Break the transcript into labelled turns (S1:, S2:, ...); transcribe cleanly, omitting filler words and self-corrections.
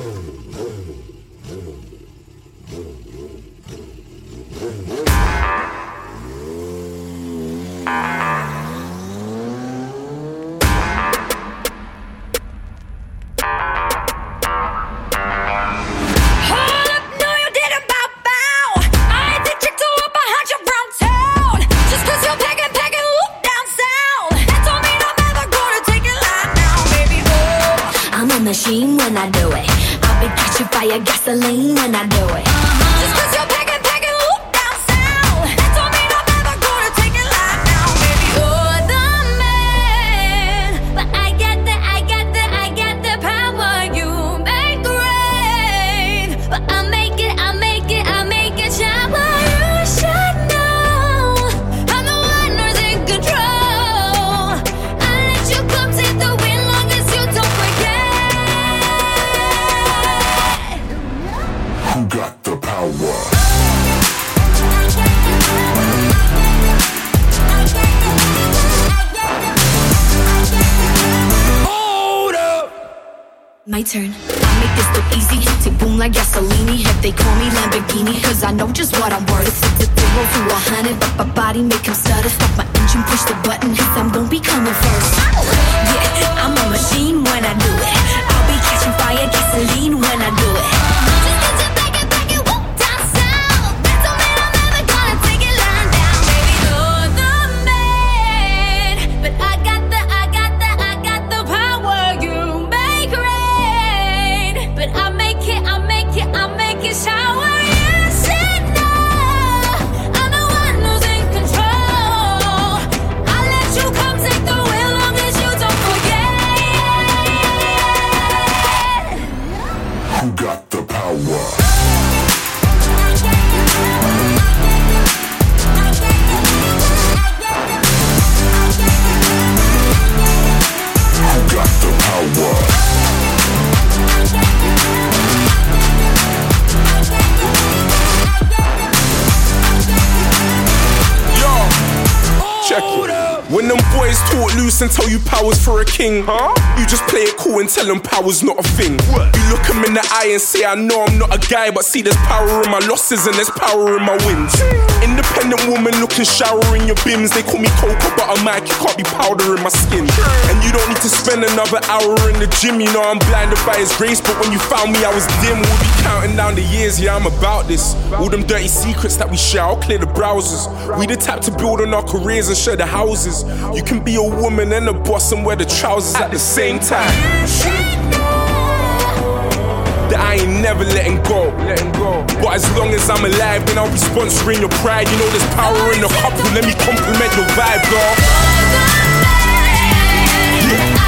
S1: Machine when I do it. I'll be catching fire, gasoline when I do it. Just cause you're packing, whoop down south. That don't mean I'm ever gonna take it live now, baby. You're the man, but I got the power. You make rain, but I make it shower. You should know I'm the one who's in control. I let you come take the wheel long as you don't forget.
S2: Who got the power?
S3: Hold up.
S1: My turn. I make this look easy. Tick boom like gasolini. If they call me Lamborghini, cause I know just what I'm worth. It's a 0 to 100, but my body make him stutter. Stop my engine, push the button, cause I'm gon' be coming first. Yeah, I'm a machine when I do it. I'll be catching fire, gasoline when I do it. Just cause you're packing, whoop down south. That don't mean I'm ever gonna take it lying down, baby. You're the man, but I got the power. You make rain, but I make it shower. You should know I'm the one who's in control. I let you come take the wheel long as you don't forget.
S2: Who got the power? Who got the power?
S3: Check it. When them boys talk loose and tell you power's for a king, you just play it cool and tell them power's not a thing. You look them in the eye and say, I know I'm not a guy, but see there's power in my losses and there's power in my wins. Independent woman looking shower in your bims. They call me Cocoa Butter Mike, you can't be powder in my skin. And you don't need to spend another hour in the gym. You know I'm blinded by his grace, but when you found me I was dim. We'll be counting down the years, yeah I'm about this. All them dirty secrets that we share, I'll clear the browsers. We the type to build on our careers and share the houses. You can be a woman and a boss and wear the trousers at the same time. That I ain't never letting go. But as long as I'm alive, then I'll be sponsoring your pride. You know there's power in the couple, let me compliment your vibe, girl.
S1: I